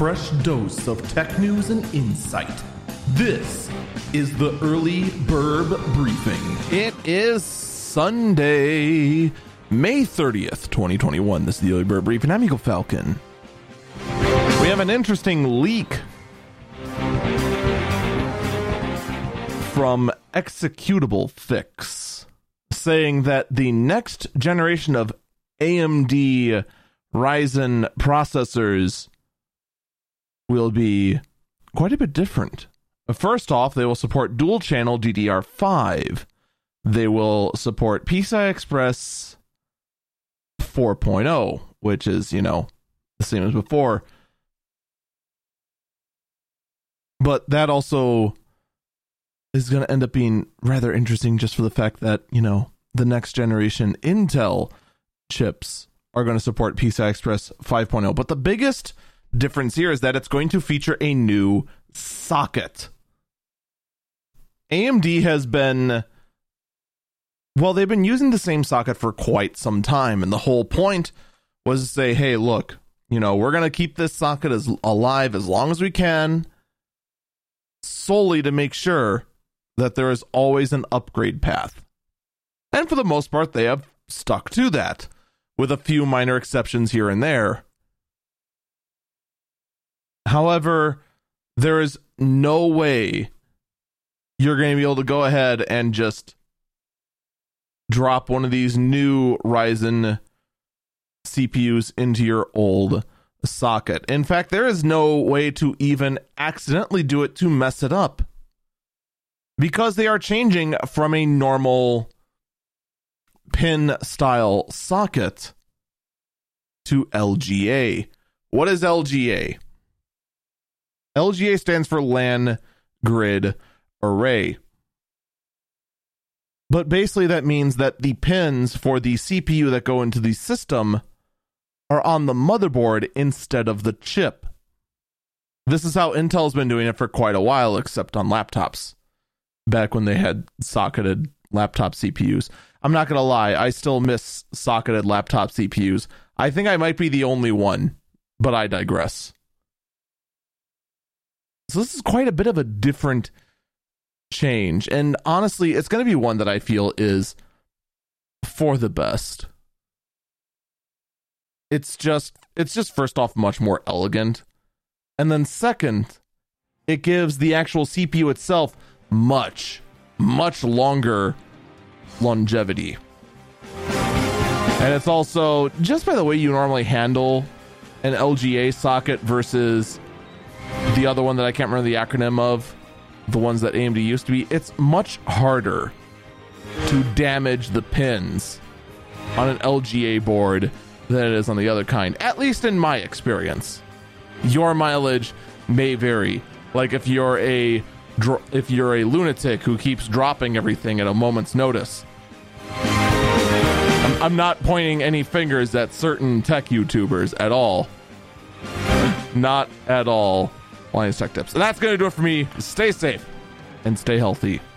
fresh dose of tech news and insight. This is the Early Burb Briefing. It is Sunday, May 30th, 2021. This is the Early Burb Briefing. I'm Eagle Falcon. We have an interesting leak from Executable Fix saying that the next generation of AMD Ryzen processors will be quite a bit different. First off, they will support dual-channel DDR5. They will support PCI Express 4.0, which is, the same as before. But that also is going to end up being rather interesting just for the fact that, the next generation Intel chips are going to support PCI Express 5.0. But the biggest difference here is that it's going to feature a new socket. AMD has been, they've been using the same socket for quite some time. And the whole point was to say, hey, look, we're going to keep this socket as alive as long as we can, solely to make sure that there is always an upgrade path. And for the most part, they have stuck to that, with a few minor exceptions here and there. However, there is no way you're going to be able to go ahead and just drop one of these new Ryzen CPUs into your old socket. In fact, there is no way to even accidentally do it to mess it up, because they are changing from a normal pin style socket to LGA. What is LGA? LGA stands for LAN Grid Array. But basically that means that the pins for the CPU that go into the system are on the motherboard instead of the chip. This is how Intel's been doing it for quite a while, except on laptops, back when they had socketed laptop CPUs. I'm not going to lie, I still miss socketed laptop CPUs. I think I might be the only one, but I digress. So this is quite a bit of a different change, and honestly, it's going to be one that I feel is for the best. It's just first off much more elegant, and then second, it gives the actual CPU itself much longer longevity. And it's also, just by the way you normally handle an LGA socket versus the other one that I can't remember the acronym of, the ones that AMD used to be, it's much harder to damage the pins on an LGA board than it is on the other kind, at least in my experience. Your mileage may vary. Like if you're a lunatic who keeps dropping everything at a moment's notice. I'm not pointing any fingers at certain tech YouTubers at all. Not at all. Linus Tech Tips. And that's going to do it for me. Stay safe and stay healthy.